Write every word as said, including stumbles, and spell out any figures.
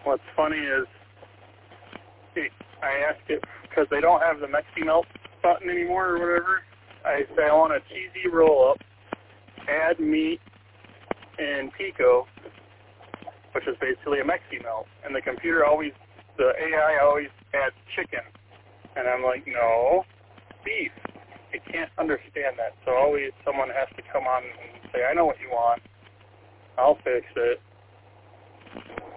What's funny is I ask it because they don't have the Mexi Melt button anymore or whatever. I say I want a cheesy roll-up, add meat and pico, which is basically a Mexi Melt. And the computer always, the A I always adds chicken. And I'm like, no, beef. It can't understand that. So always someone has to come on and say, I know what you want. I'll fix it.